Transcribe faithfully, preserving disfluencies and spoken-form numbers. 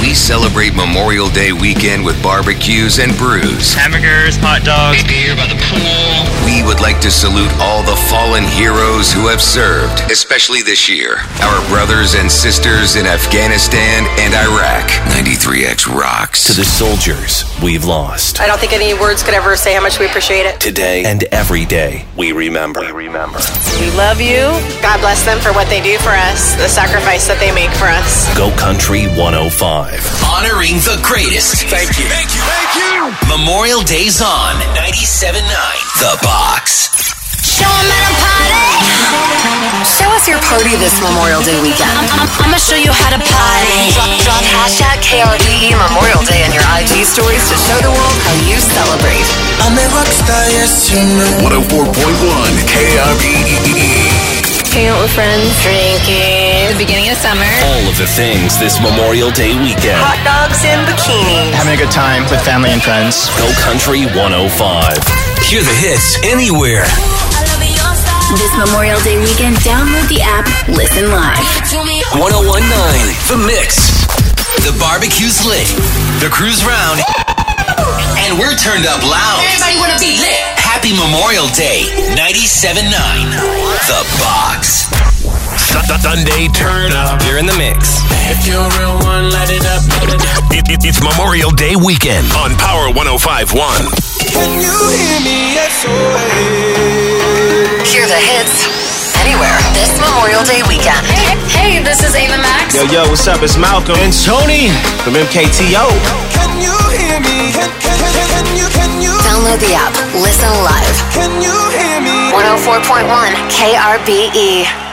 we celebrate Memorial Day weekend with barbecues and brews. Hamburgers, hot dogs, beer by the pool. We would like to salute all the fallen heroes who have served, especially this year. Our brothers and sisters in Afghanistan and Iraq. ninety-three X rocks. To the soldiers we've lost. I don't think any words could ever say how much we appreciate it. Today and every day, we remember. We remember. We love you. God bless them for what they do for us, the sacrifice that they make for us. Go Country one oh five. Honoring the greatest. Thank you. Thank you. Thank you. Memorial Day's on ninety-seven point nine The Box. Show 'em at a party. Show us your party this Memorial Day weekend. I'm, I'm, I'm gonna show you how to party. Drop, drop hashtag K R B E Memorial Day on your I G stories to show the world how you celebrate. I'm a rockstar, yes you know. one oh four point one K R B E. Hang out with friends, drinking, The beginning of summer. All of the things this Memorial Day weekend. hot dogs and bikinis. Having a good time with family and friends. Go Country one oh five. Hear the hits anywhere. This Memorial Day weekend, download the app, listen live. one oh one point nine The Mix. The barbecue's lit. The crew's round. And we're turned up loud. Everybody wanna be lit. Happy Memorial Day. ninety-seven point nine The Box. Sunday turn up. You're in the mix. If you're a real one, light it up. It, it, it's Memorial Day weekend on Power one oh five point one. Can you hear me? S O S. Hear the hits anywhere this Memorial Day weekend. Hey, hey, this is Ava Max. Yo, yo, what's up? It's Malcolm and Tony from M K T O. Can you hear me? Can, can, can, can you, can you? Download the app, listen live. Can you hear me? one oh four point one K R B E.